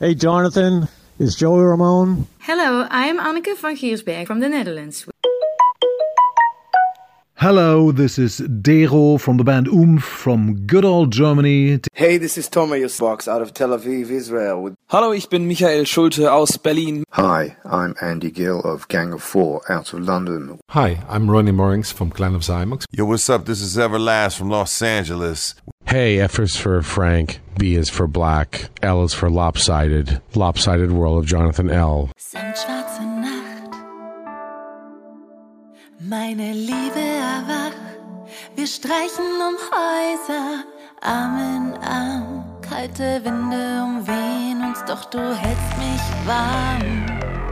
Hey, Jonathan, is Joey Ramone? Hello, I'm Anneke van Giersberg from the Netherlands. Hello, this is Dero from the band from good old Germany. Hey, this is Thomas Box out of Tel Aviv, Israel. Hallo, ich bin Michael Schulte aus Berlin. Hi, I'm Andy Gill of Gang of Four out of London. Hi, I'm Ronnie Morings from Clan of Zymox. Yo, what's up? This is Everlast from Los Angeles. Hey, F is for Frank, B is for Black, L is for Lopsided, Lopsided World of Jonathan L. Sind schwarze Nacht, meine Liebe erwacht, wir streichen Häuser, Arm in Arm, kalte Winde umwehen uns, doch du hältst mich warm.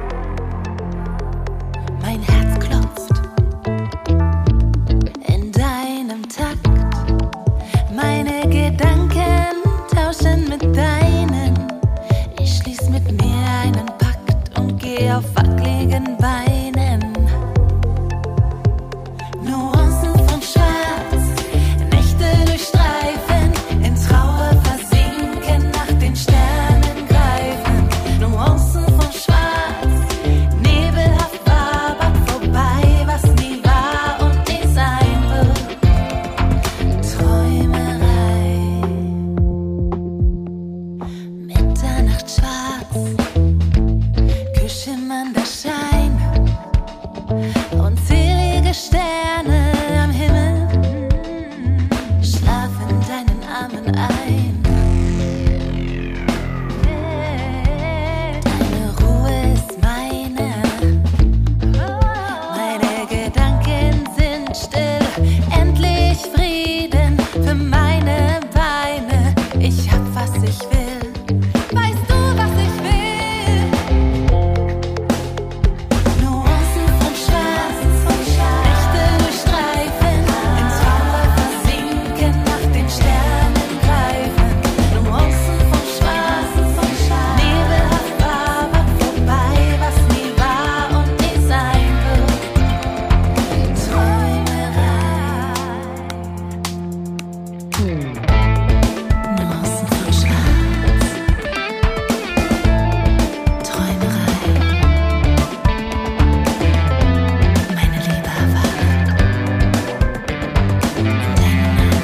Mein Herz klopft in deinem Takt, meine Gedanken tauschen mit deinen. Ich schließ mit mir einen Pakt und geh auf wackeligen Beinen. Nuancen von Schwarz, Nächte durchstreifen, in Trauer versinken, nach den Sternen greifen. Nuancen von Schwarz, nebelhaft wabert vorbei, was nie war und nie sein wird. Träumerei, Mitternacht schwarz, kühlschimmernder Schein, unzählige Sterne am Himmel schlafen deinen Armen ein. Deine Ruhe ist meine Gedanken sind still, endlich Frieden für meine Beine. Ich hab, was ich will. Weißt du, was ich will? Nuancen von Schwarz, Nächte durchstreifen, in Trauer versinken, nach den Sternen greifen. Nuancen von Schwarz, nebelhaft wabert vorbei, was nie war und nie sein wird. Träumerei. Nuancen von Schwarz, Träumerei. Meine Liebe erwacht in deinen Armen.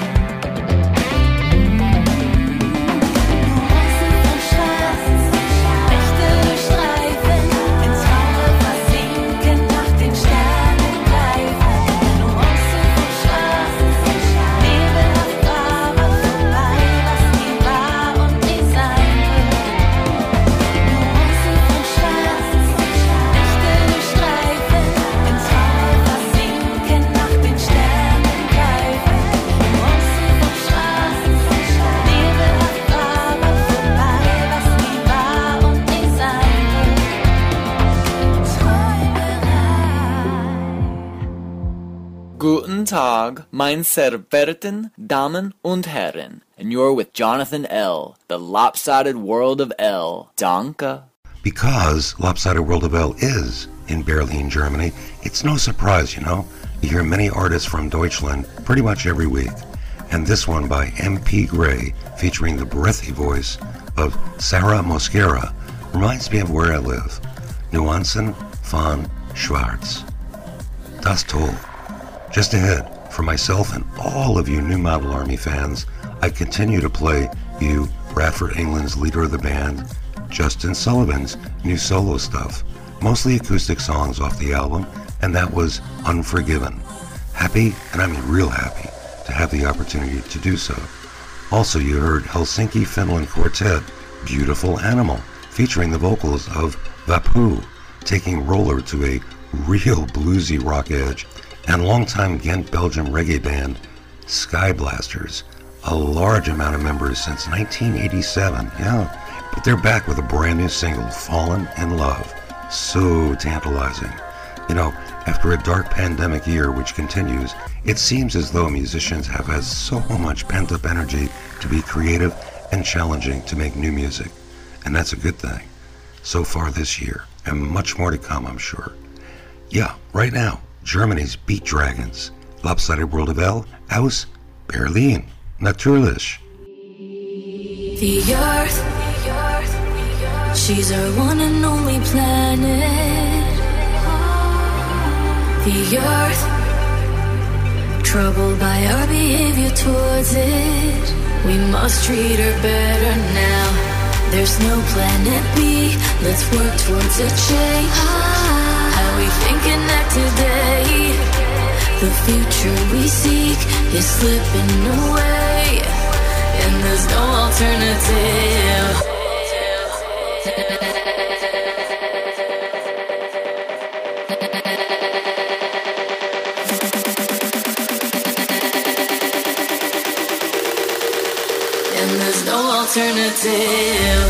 Nuancen von Schwarz, Nächte durchstreifen, in Trauer versinken, nach den Sternen greifen. Nuancen von Schwarz, nebelhaft wabert vorbei, was nie war und nie sein wird. Nuancen von Schwarz, Nächte durchstreifen, in Trauer versinken, nach den Sternen greifen. Nuancen von Schwarz, nebelhaft wabert vorbei, was nie war und nie sein wird. Träumerei. Guten Tag, meine sehr verehrten Damen und Herren. And you're with Jonathan L., the lopsided world of L. Danke. Because Lopsided World of L is in Berlin, Germany, it's no surprise, you know. You hear many artists from Deutschland pretty much every week. And this one by M.P. Gray, featuring the breathy voice of Sarah Mosquera, reminds me of where I live. Nuancen von Schwarz. Das toll. Just ahead, for myself and all of you New Model Army fans, I continue to play you Bradford England's leader of the band, Justin Sullivan's new solo stuff, mostly acoustic songs off the album, and that was Unforgiven. Happy, and I mean real happy, to have the opportunity to do so. Also, you heard Helsinki Finland Quartet, Beautiful Animal, featuring the vocals of Vapu, taking Roller to a real bluesy rock edge, and longtime Ghent Belgium reggae band, Sky Blasters, a large amount of members since 1987, yeah, but they're back with a brand new single, Fallen in Love. So tantalizing. You know, after a dark pandemic year which continues, it seems as though musicians have had so much pent-up energy to be creative and challenging to make new music, and that's a good thing. So far this year, and much more to come, I'm sure. Yeah, right now, Germany's Beat Dragons, Lopsided World of L, aus Berlin, natürlich. The earth She's our one and only planet, the Earth. Troubled by our behavior towards it, we must treat her better now. There's no planet B, let's work towards a change. How we think and act today, the future we seek is slipping away, and there's no alternative. And there's no alternative.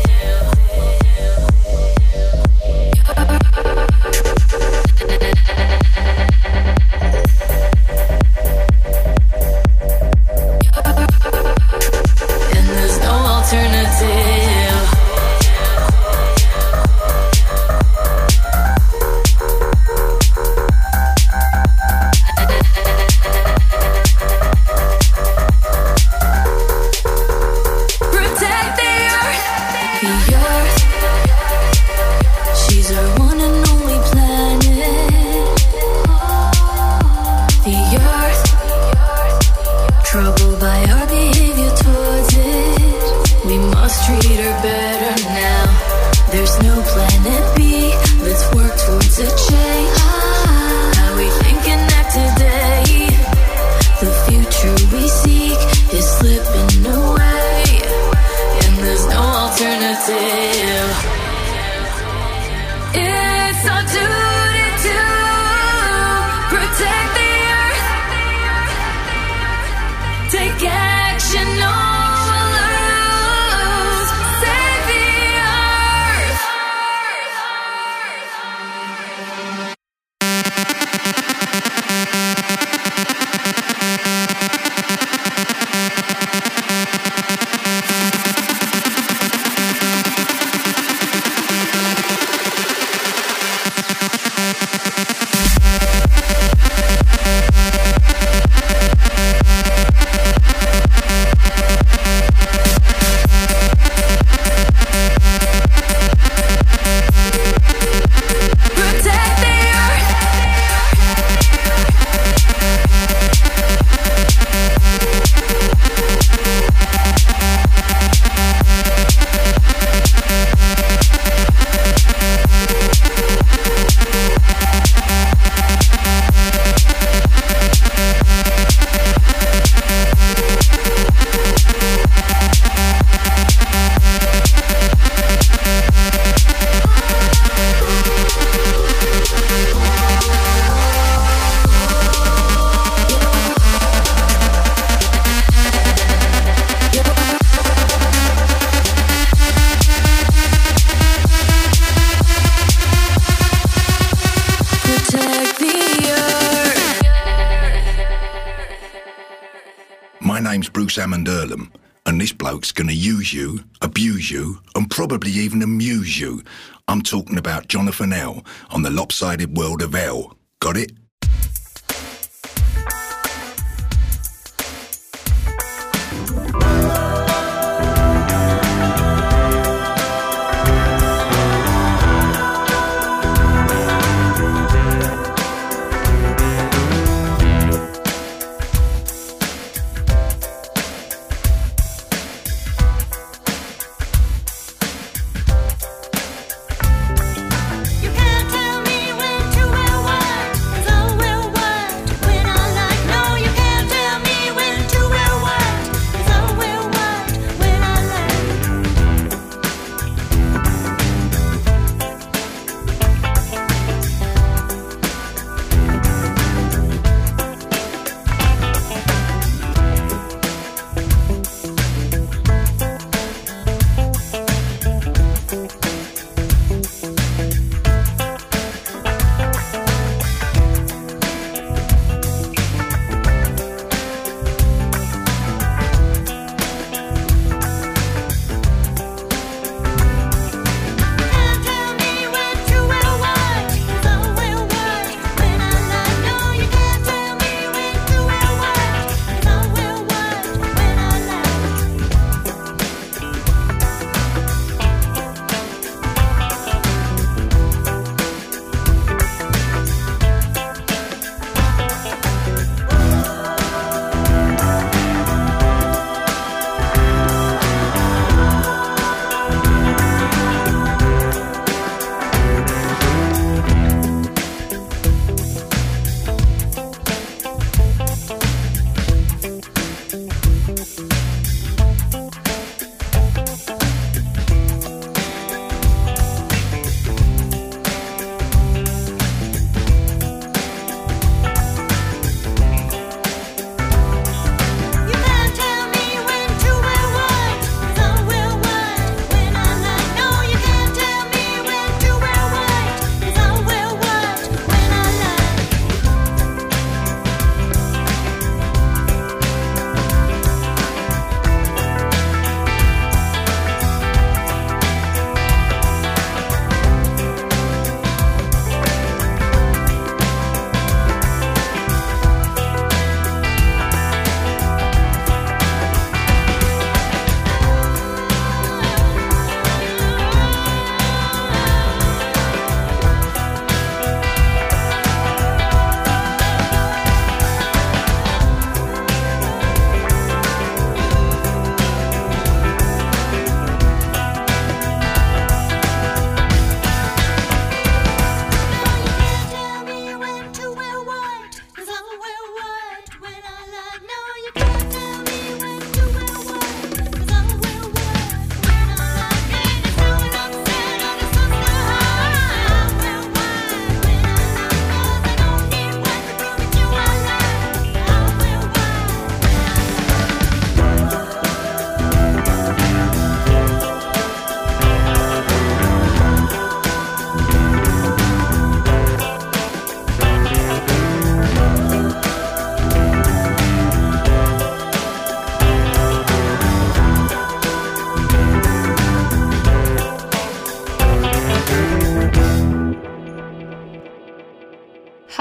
Hammond Earlham, and this bloke's gonna use you, abuse you, and probably even amuse you. I'm talking about Jonathan L. on the Lopsided World of L. Got it? You can't tell me when to wear what.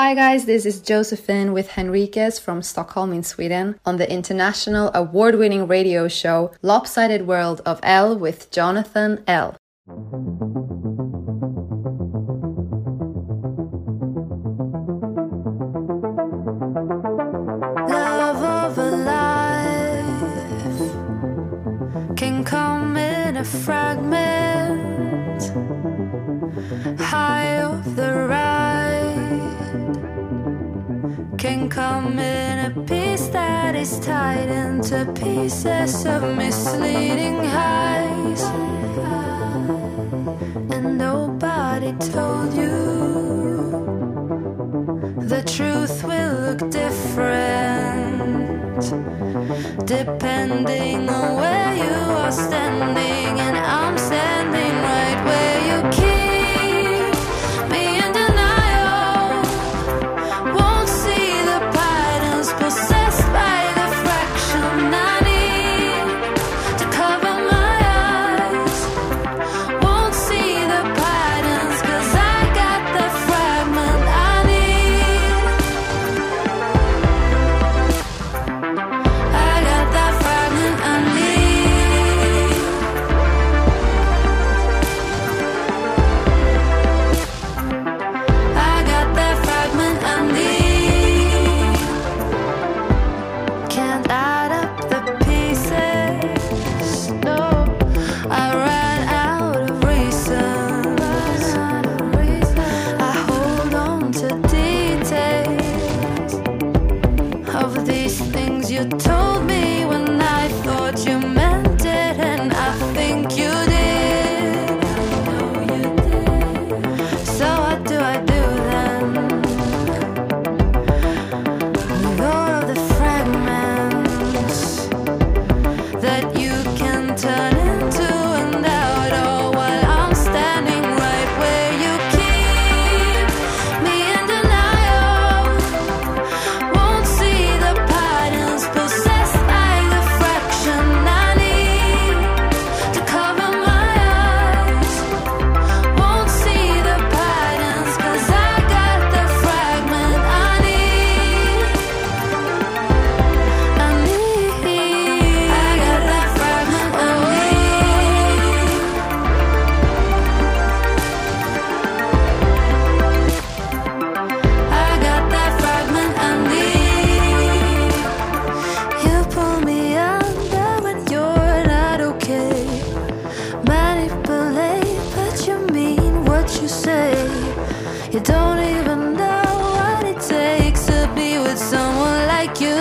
Hi guys, this is Josephine with Henriquez from Stockholm in Sweden on the international award-winning radio show Lopsided World of L with Jonathan L. Love of a life can come in a fragment, high of the ride can come in a piece that is tied into pieces of misleading highs, and nobody told you the truth will look different depending on where you are standing, and I'm standing right where you keep me in denial. Won't see the patterns possessed by the fraction I need to cover my eyes. Won't see the patterns 'cause I got the fragment I need. I got that fragment I need. I got that fragment I need. Can't add up the pieces. No, I ran out of reasons. I hold on to details of these things you told me when I thought you meant it, and I think you did. So what do I do then with all of the fragments that you can turn into and out, all while I'm standing right where you keep me in denial. Won't see the patterns possessed by the fraction I need to cover my eyes. Won't see the patterns 'cause I got the fragment I need. I got that fragment I need. I got that fragment I need. You pull me under when you're not okay. Manipulate, but you mean what you say. You don't even know what it takes to be with someone like you.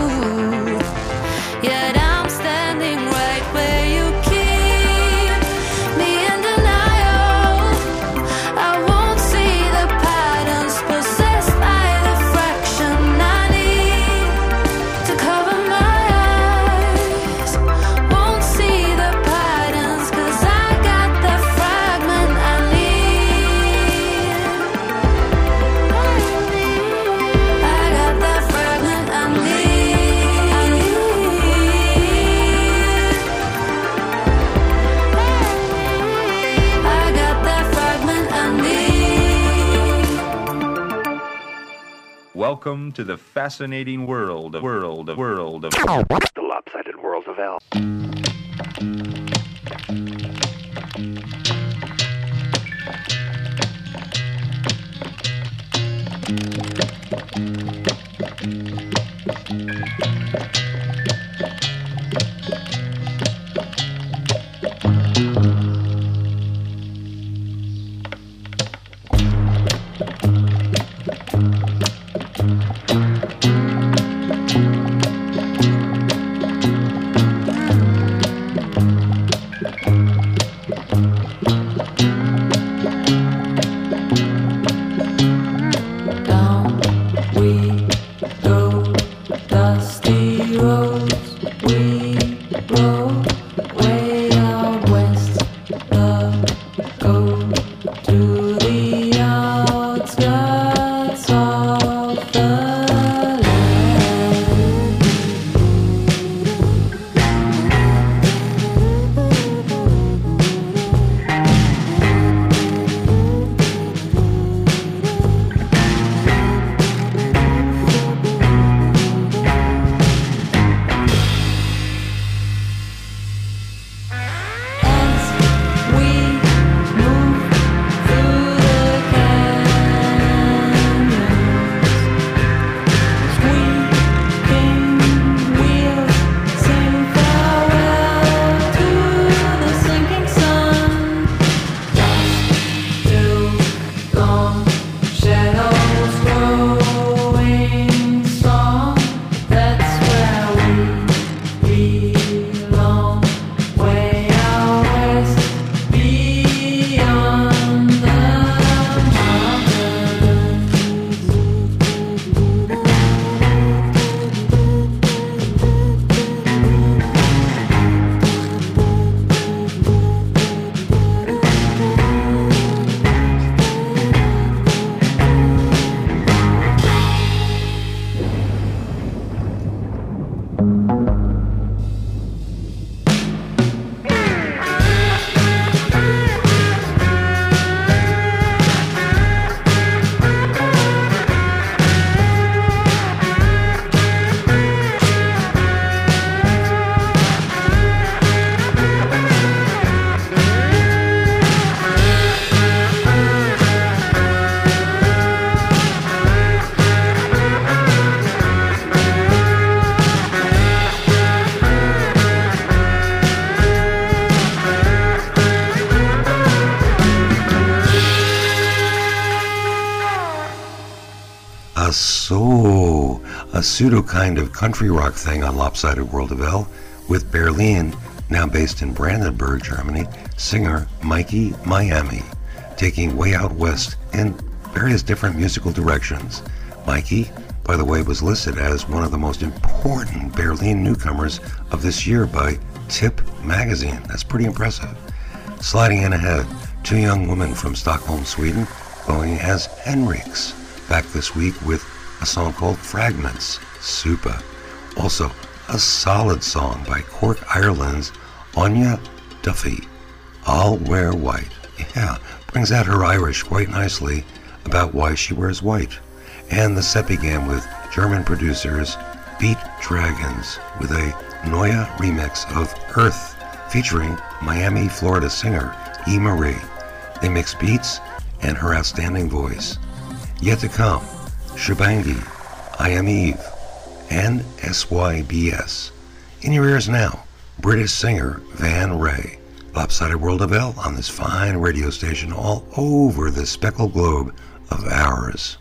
Yet I'm standing right where you keep me in denial. I won't see the patterns possessed by the fraction I need to cover my eyes. Won't see the patterns 'cause I got the fragment I need. I got that fragment I need. I got that fragment I need. Welcome to the fascinating world of The Lopsided World of L. a pseudo kind of country rock thing on Lopsided World of L with Berlin, now based in Brandenburg, Germany, singer Mikey Miami, taking Way Out West in various different musical directions. Mikey, by the way, was listed as one of the most important Berlin newcomers of this year by Tip magazine. That's pretty impressive. Sliding in ahead, two young women from Stockholm, Sweden, going as Henriks, back this week with a song called Fragments, Super. Also, a solid song by Cork, Ireland's Anya Duffy, I'll Wear White. Yeah, brings out her Irish quite nicely about why she wears white. And the set began with German producers Beat Dragons with a Neue remix of Earth featuring Miami, Florida singer E. Marie. They mix beats and her outstanding voice. Yet to come, Shubangi, I Am Eve, and SYBS. In your ears now, British singer Van Ray. Lopsided World of L on this fine radio station all over the speckled globe of ours.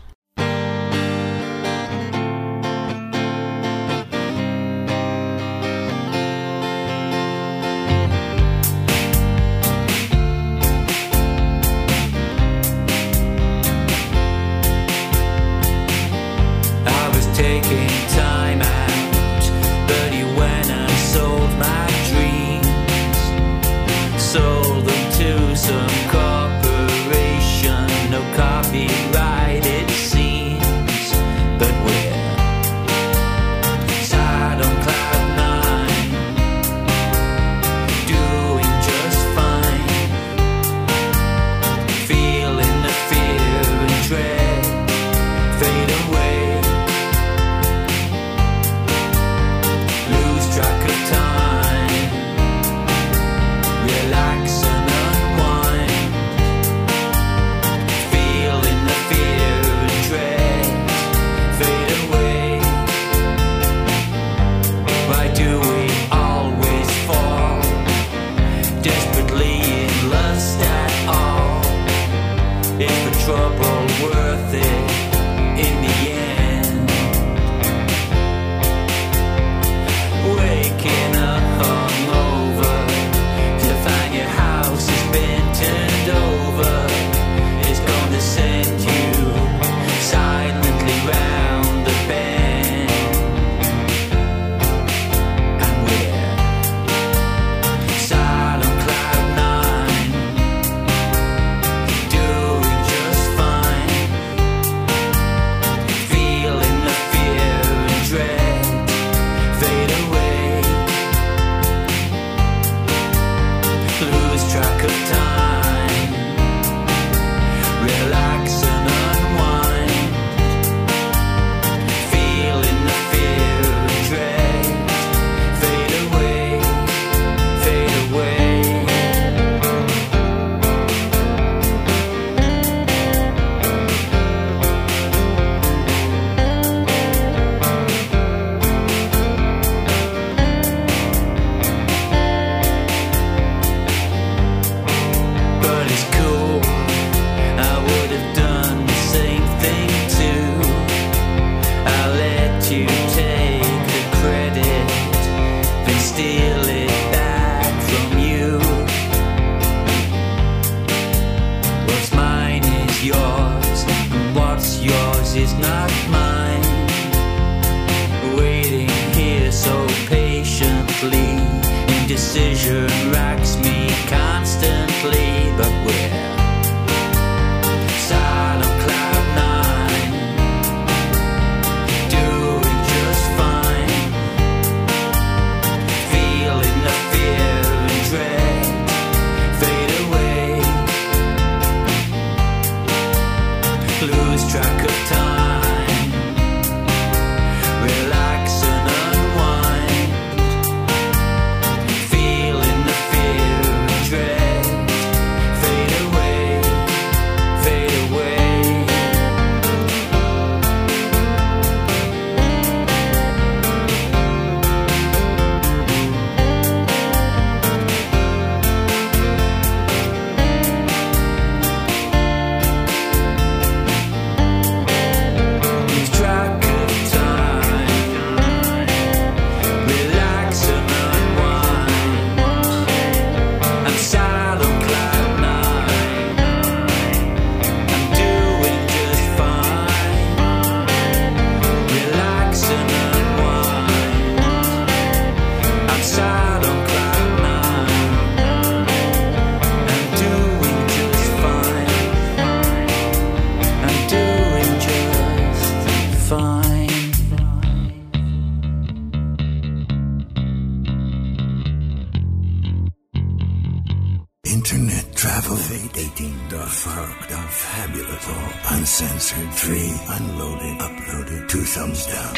Relax and unwind. Feel in the 18. The fucked up, fabulous, all uncensored, free, unloaded, uploaded, 2 thumbs down.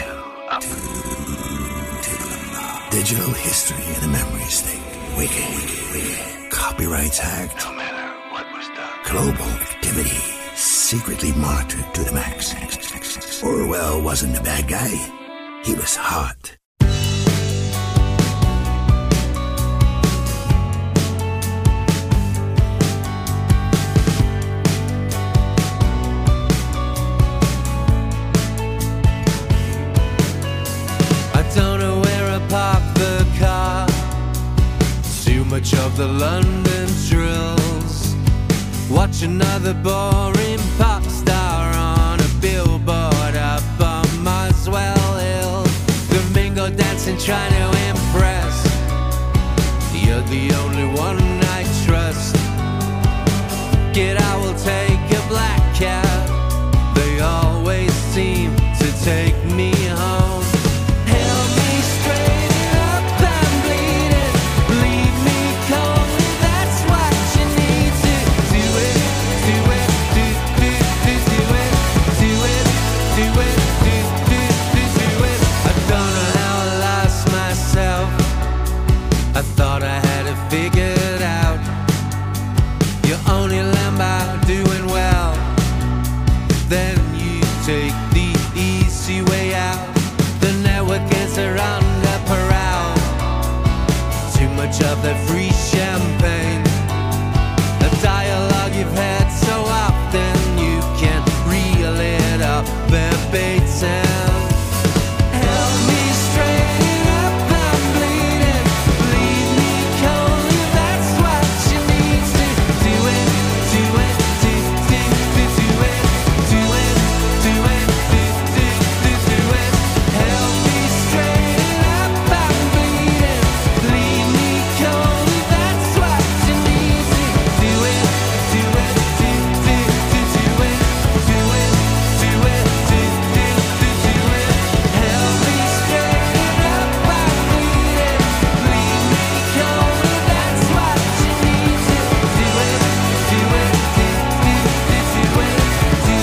Digital history in a memory state. Wicked. Copyrights hacked. No matter what was done. Global activity. Secretly monitored to the max. Orwell wasn't a bad guy. He was hot. Don't know where I park the car. Too much of the London drills. Watch another boring pop star on a billboard up on Muswell Hill. Domingo dancing, trying to impress. You're the only one I trust. Get out, we'll take a black cab. They always seem to take me home. Figured out you only learn by doing well. Then you take the easy way out. The network is around the parole. Too much of the free champagne. The dialogue you've had so often you can't reel it up verbatim. Help me straighten up, I'm bleeding. Leave me cold, that's what you need to do it, do it, do it, do it, do it, do it, do it. Help me straighten up, I'm bleeding. Leave me cold, that's what you need to do it, do it, do it, do it, do it, do it, do it. Help me straighten up, I'm bleeding. Leave me cold, that's what you need to do it, do it, do it, do it, do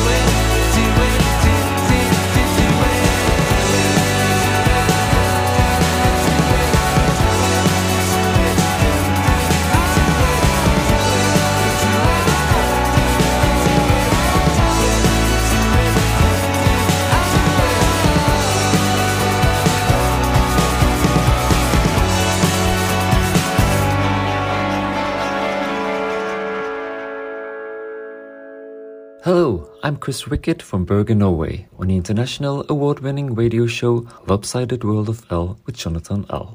Hello, I'm Chris Rickett from Bergen, Norway, on the international award-winning radio show Lopsided World of L with Jonathan L.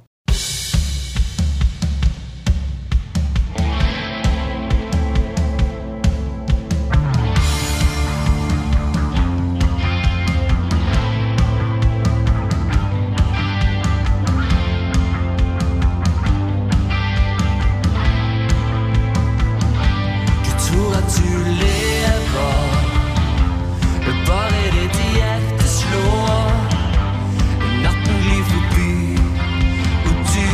Du tror at du lever, bare ditt hjerte slår. Natten glir forbi, og du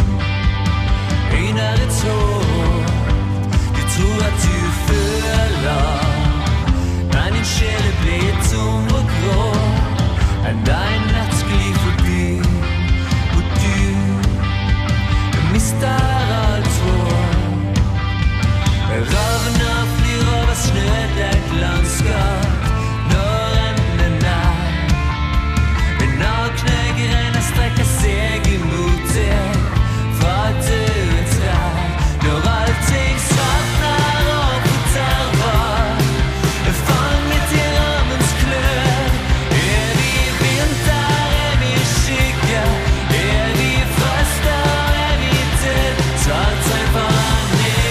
øyner et håp. Du tror at du føler, men din sjel er blitt tom og grå. Enda en natt glir forbi, og du mister alt håp. Ravner flyr over snødekt landskap når enden er nær. Men nakne greiner strekker seg imot deg fra døde trær. Når allting savner og forterver, fanget i rammens klør. Evig vinter, evig skygge, evig frost og evig død. Tar tegn for han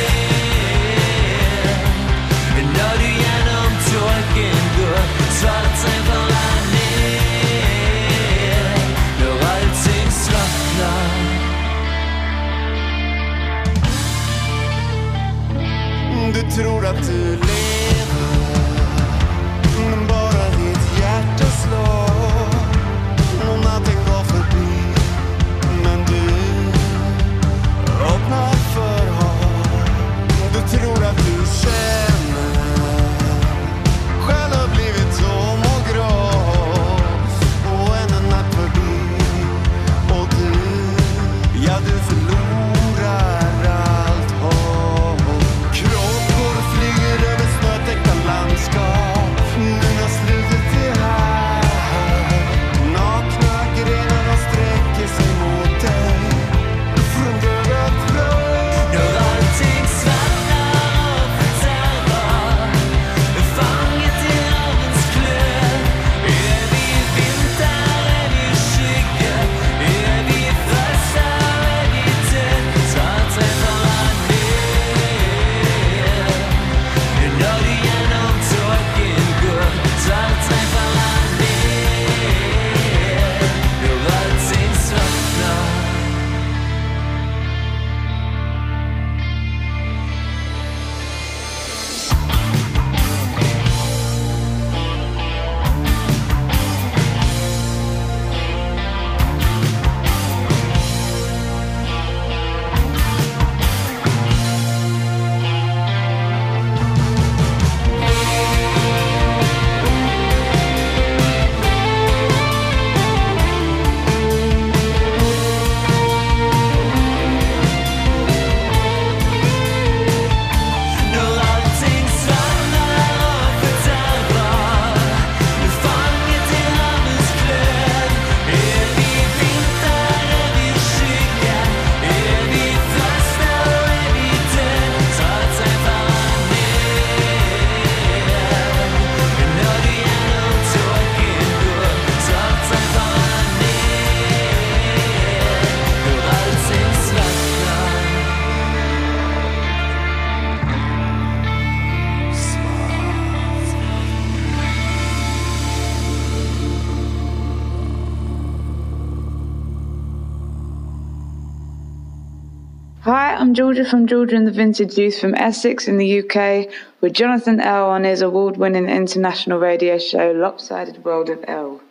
ned. Når du gjennom tåken går, tar tegn for han ned. Når allting slakner. Du tror at du lever, men bare ditt hjerte slår. Når natten går forbi, men du åpner for håp. Du tror at du Hi, I'm Georgia from Georgia and the Vintage Youth from Essex in the UK with Jonathan L on his award-winning international radio show Lopsided World of L.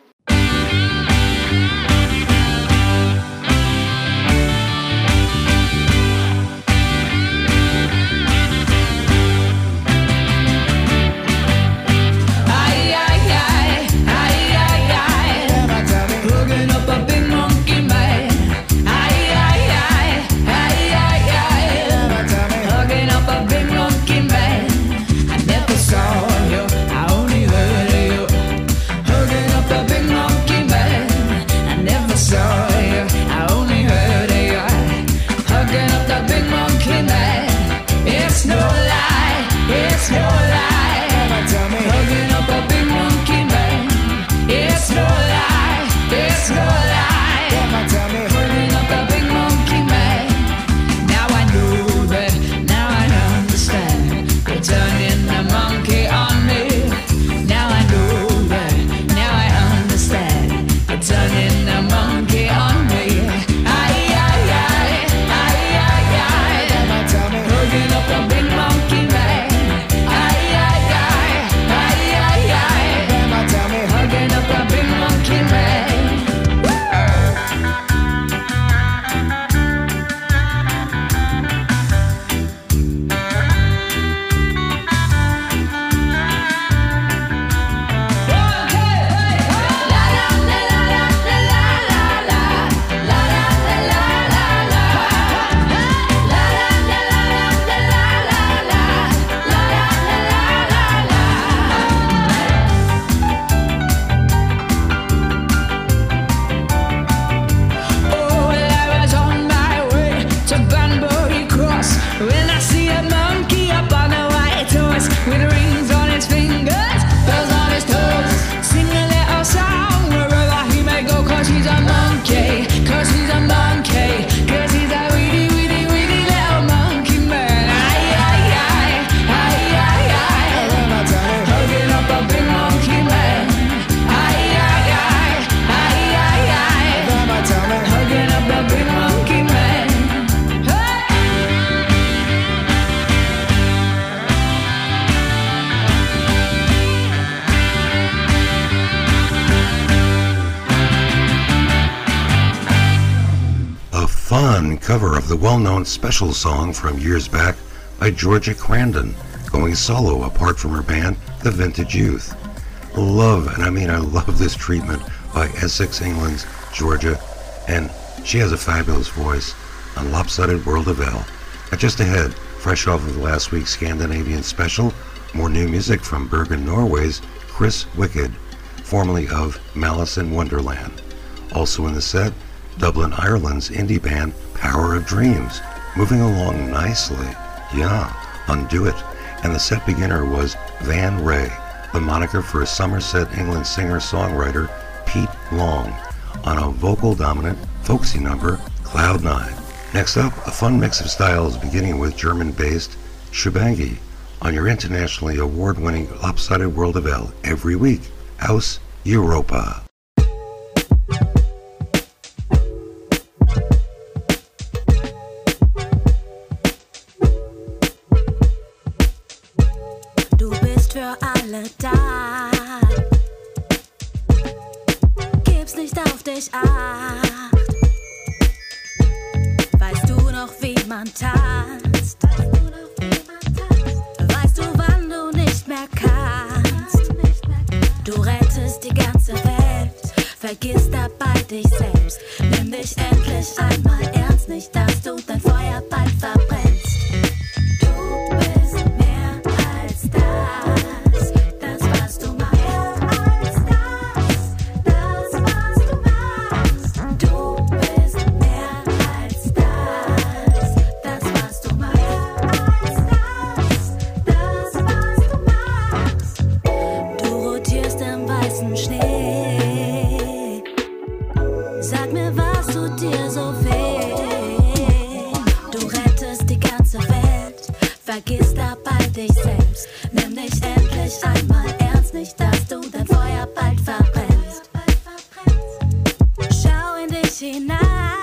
Cover of the well-known Special song from years back by Georgia Crandon, going solo apart from her band, The Vintage Youth. Love, and I mean I love this treatment by Essex, England's Georgia, and she has a fabulous voice on Lopsided World of L. But just ahead, fresh off of last week's Scandinavian special, more new music from Bergen, Norway's Chris Wicked, formerly of Malice in Wonderland. Also in the set, Dublin, Ireland's indie band Power of Dreams, moving along nicely. Yeah, Undo It. And the set beginner was Van Ray, the moniker for Somerset, England singer-songwriter Pete Long, on a vocal-dominant, folksy number, Cloud 9. Next up, a fun mix of styles beginning with German-based Shubangi on your internationally award-winning Lopsided World of L every week, House Europa. Du bist für alle da, gibst nicht auf dich acht. Weißt du noch, wie man tanzt? Weißt du, wann du nicht mehr kannst? Du rettest die ganze Welt, vergiss dabei dich selbst. Nimm dich endlich einmal ernst, nicht dass du dein Feuer bald verbrennst. Du bist mehr als das, das was du machst. Das was du machst. Du bist mehr als das, das was du machst. Das was du machst. Du rotierst im weißen Schnee. Sag mir, was tut dir so weh? Du rettest die ganze Welt, vergiss dabei dich selbst. Nimm dich endlich einmal ernst, nicht dass du dein Feuer bald verbrennst. Schau in dich hinein,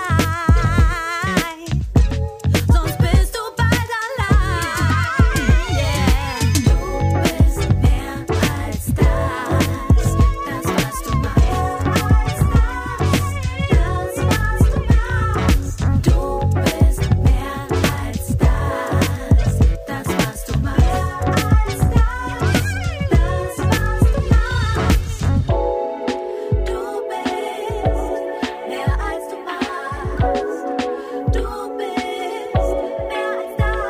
sonst bist du bald allein. Yeah. Du bist mehr als das, das was du machst. Das was du machst. Du bist mehr als das, das was du machst. Das was du machst. Du bist mehr als du machst. Du bist mehr als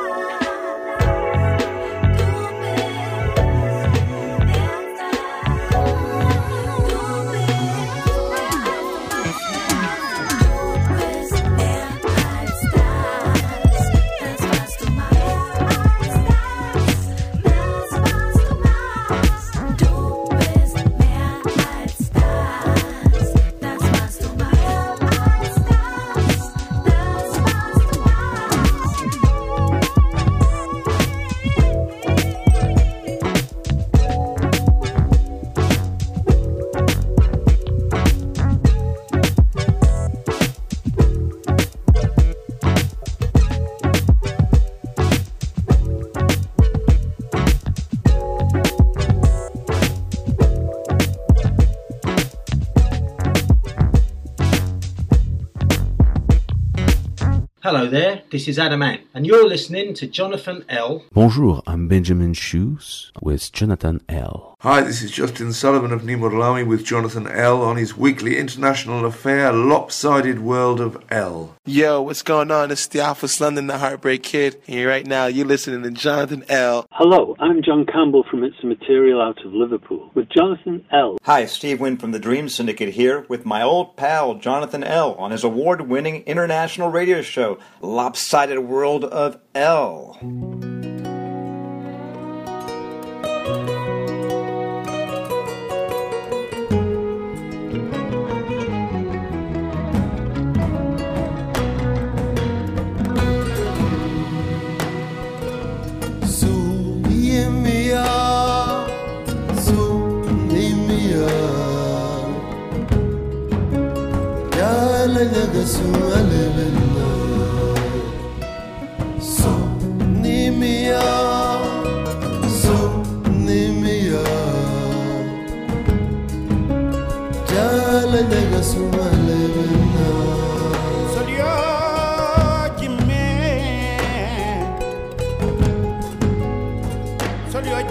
Hello there, this is Adam Ant, and you're listening to Jonathan L. Bonjour, I'm Benjamin Shoes with Jonathan L. Hi, this is Justin Sullivan of Nimurlami with Jonathan L on his weekly international affair, Lopsided World of L. Yo, what's going on? It's Theophilus London, the Heartbreak Kid. And right now, you're listening to Jonathan L. Hello, I'm John Campbell from It's a Material out of Liverpool with Jonathan L. Hi, Steve Wynn from the Dream Syndicate here with my old pal Jonathan L. on his award-winning international radio show, Lopsided World of L.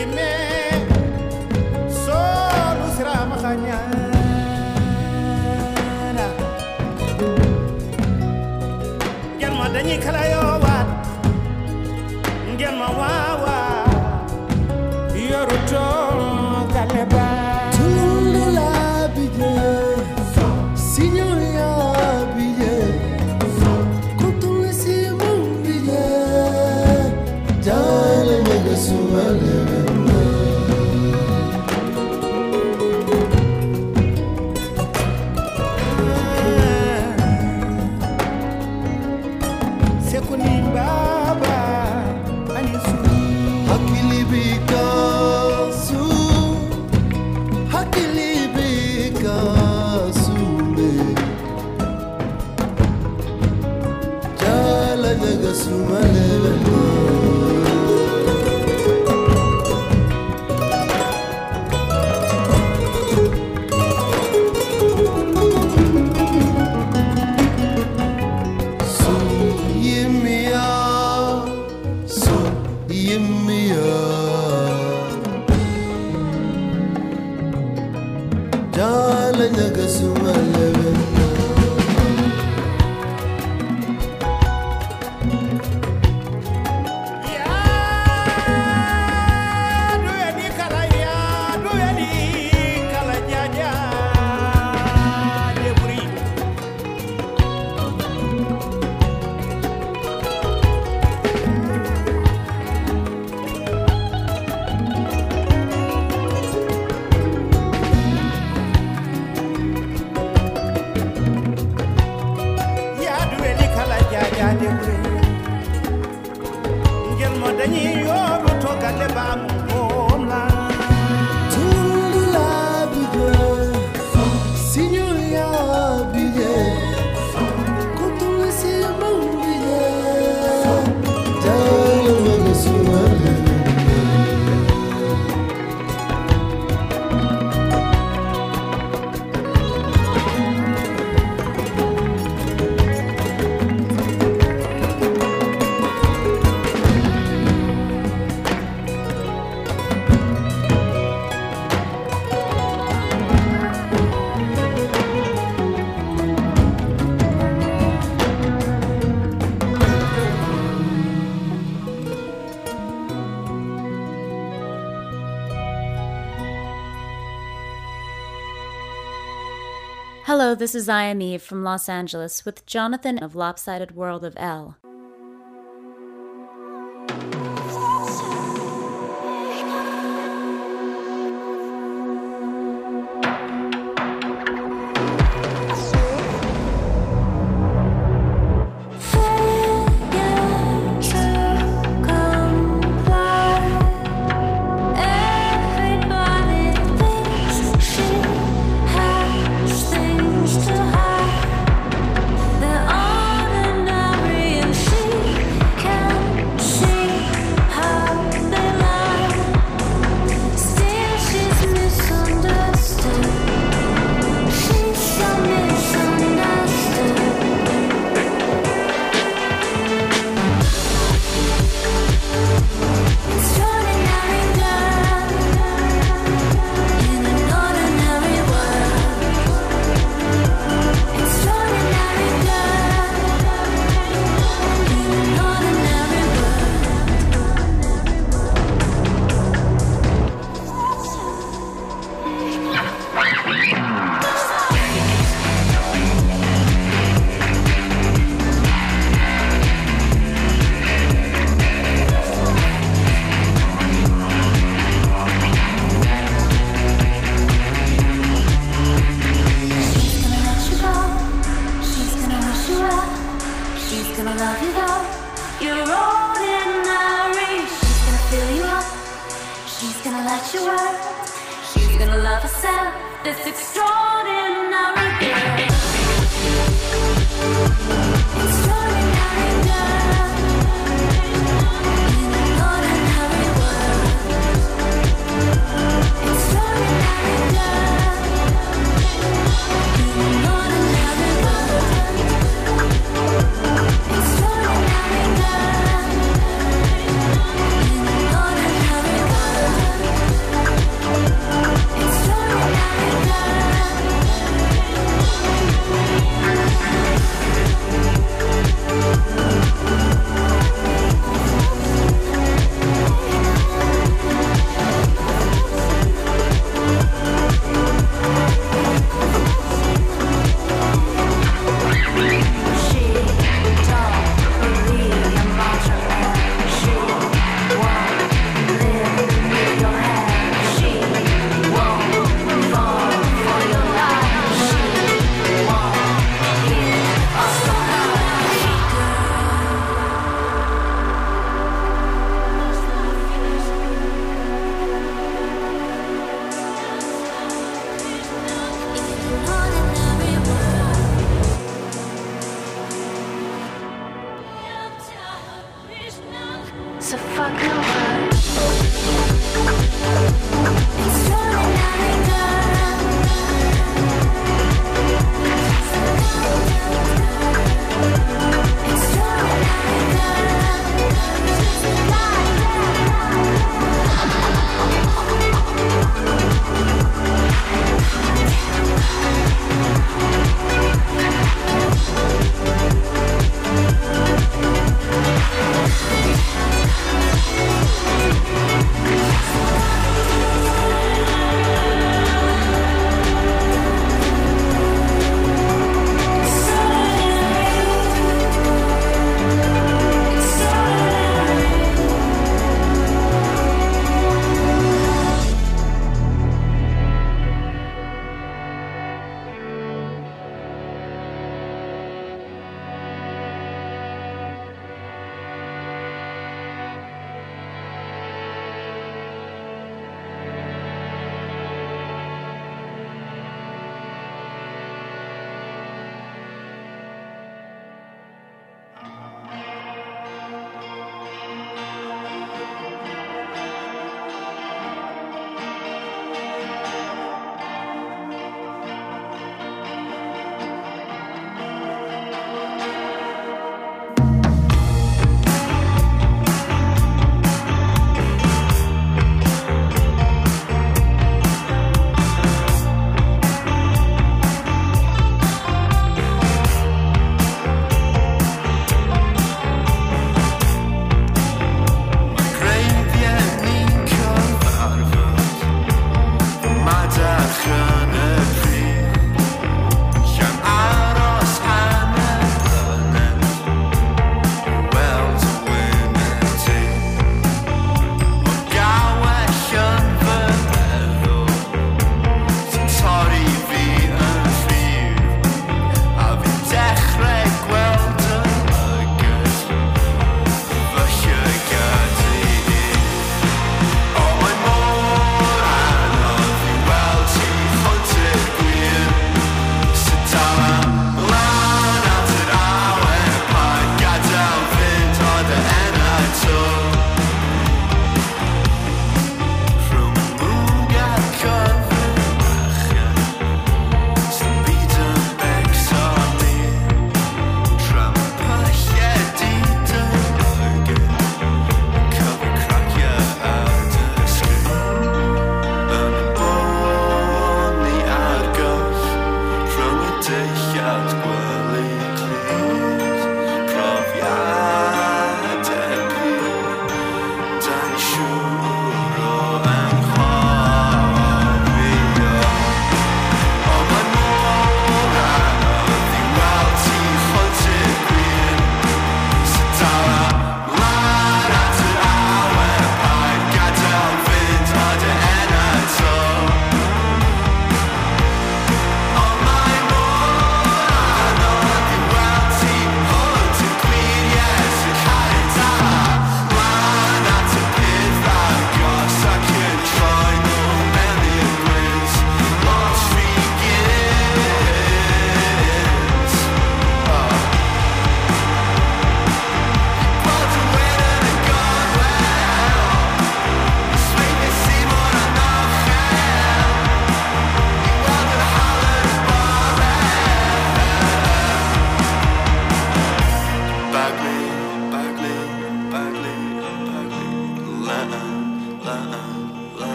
Hello, this is I Am Eve from Los Angeles with Jonathan of Lopsided World of L.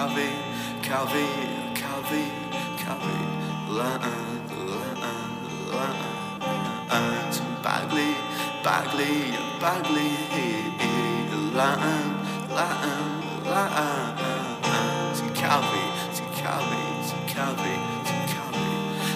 Calvi, Calvi, Calvi, Calvi, Bagley, Bagley, Bagley, Calvi, Calvi, Calvi, Calvi,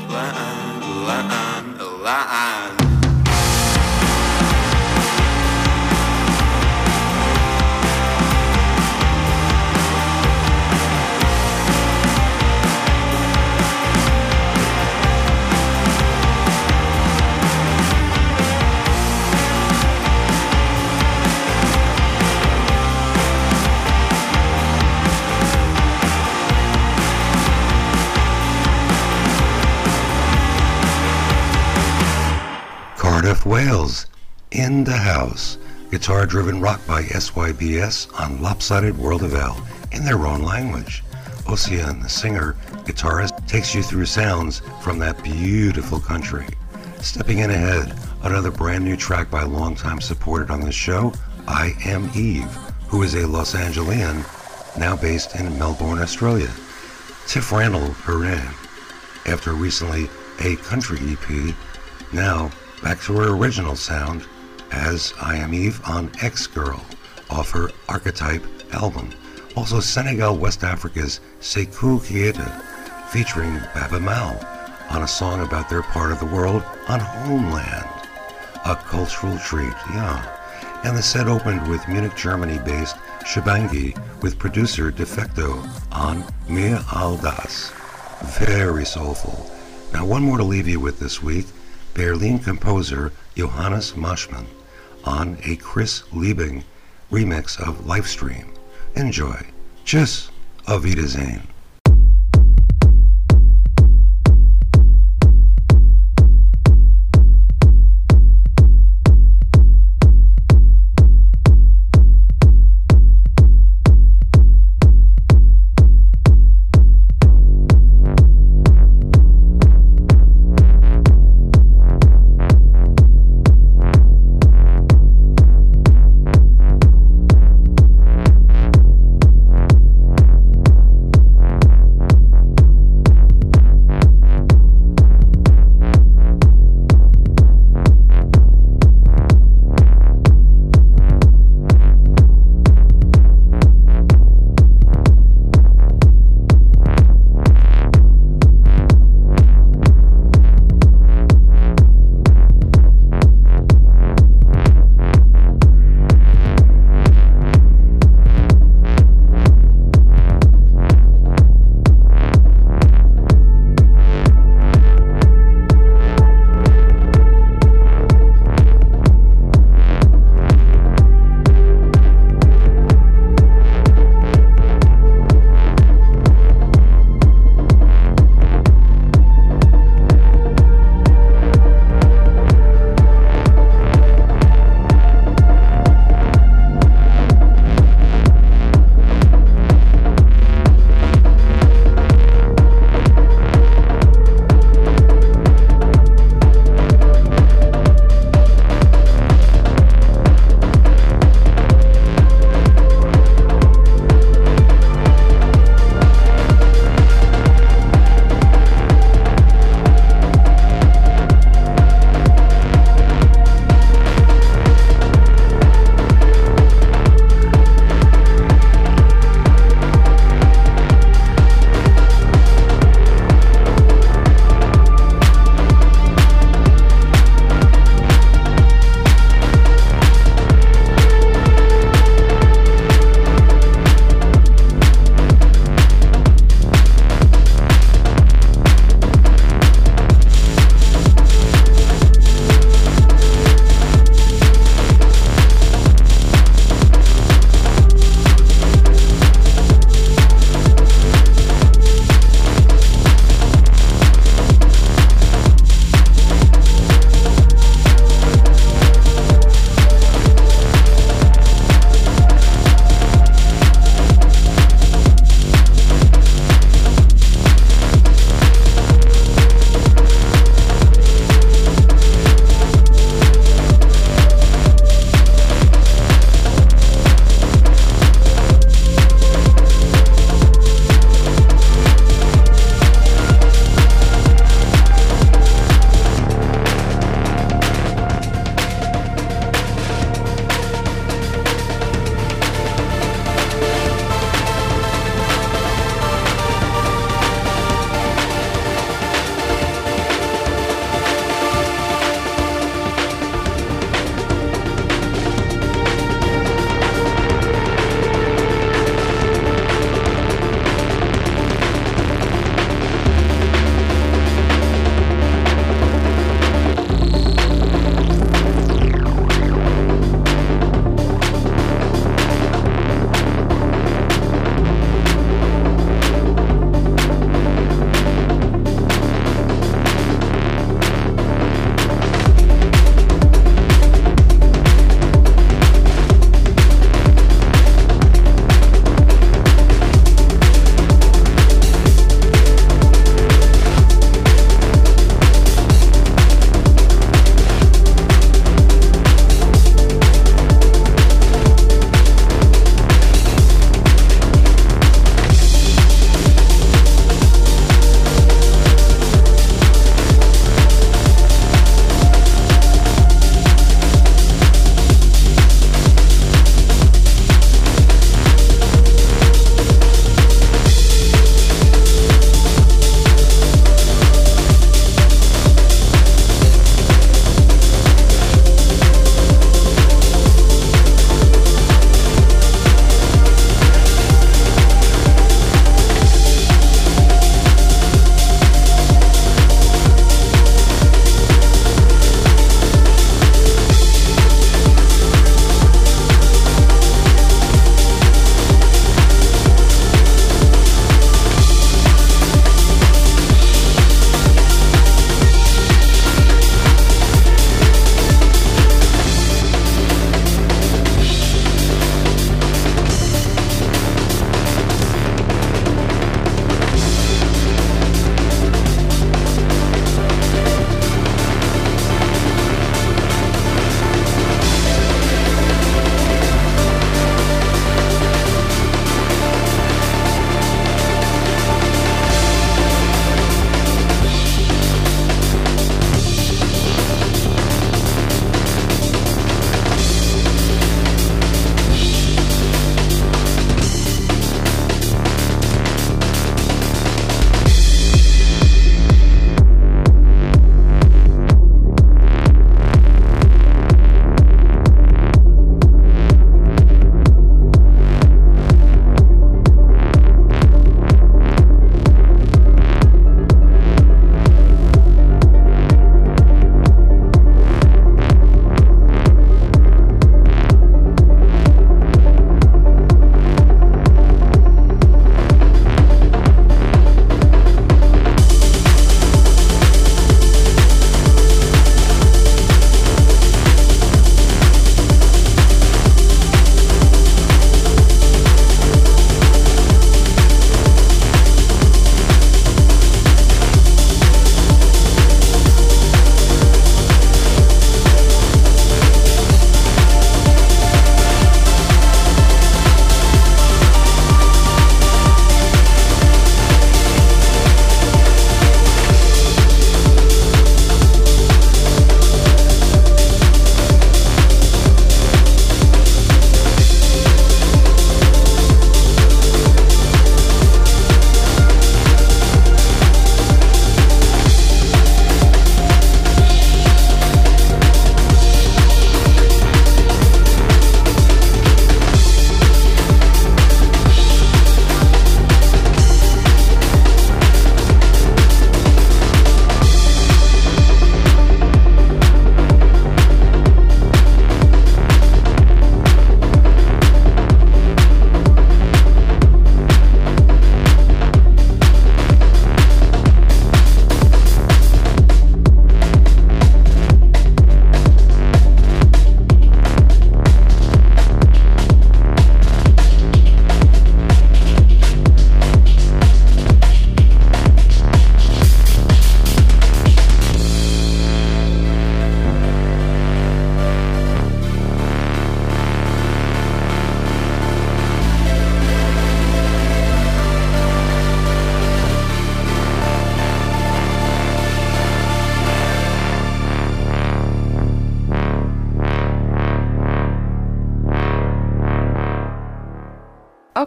Cardiff, Wales, in the house. Guitar-driven rock by SYBS on Lopsided World of L in their own language. Ocean, the singer, guitarist, takes you through sounds from that beautiful country. Stepping in ahead, another brand new track by longtime supported on the show, I Am Eve, who is a Los Angelian, now based in Melbourne, Australia. Tiff Randall, her name. After recently a country EP, now back to her original sound as I Am Eve on X-Girl off her Archetype album. Also Senegal, West Africa's Sekou Keita featuring Baba Mal on a song about their part of the world on Homeland. A cultural treat, yeah. And the set opened with Munich, Germany-based Shabangi with producer Defecto on Mir Aldas. Very soulful. Now one more to leave you with this week. Berlin composer Johannes Maschmann on a Chris Liebing remix of Livestream. Enjoy. Tschüss. Auf Wiedersehen.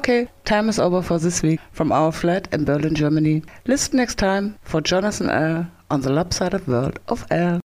Okay, time is over for this week from our flat in Berlin, Germany. Listen next time for Jonathan L. on the Lopsided World of L.